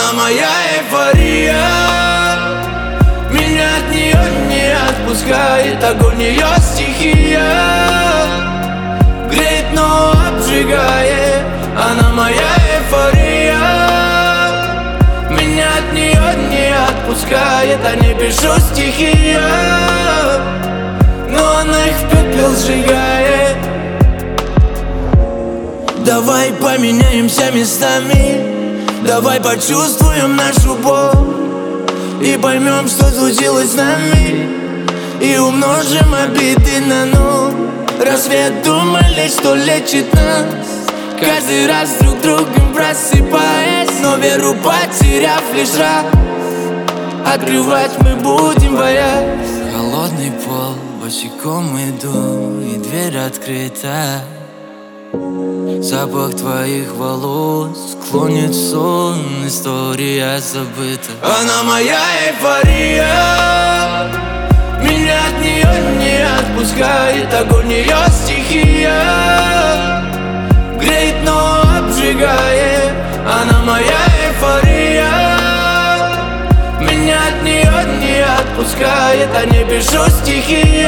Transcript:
Она моя эйфория, меня от нее не отпускает. Огонь ее стихия, греет, но обжигает. Она моя эйфория, меня от нее не отпускает. А не пишу стихи, но она их в пепел сжигает. Давай поменяемся местами, давай почувствуем нашу боль и поймем, что случилось с нами, и умножим обиды на ноль. Разве думали, что лечит нас? Каждый раз друг другом просыпаясь, но веру потеряв лишь раз, открывать мы будем боясь. Холодный пол, босиком иду, и дверь открыта. Запах твоих волос клонит сон, история забыта. Она моя эйфория, меня от нее не отпускает. Огонь ее стихия, греет, но обжигает. Она моя эйфория, меня от нее не отпускает. А не пишу стихи,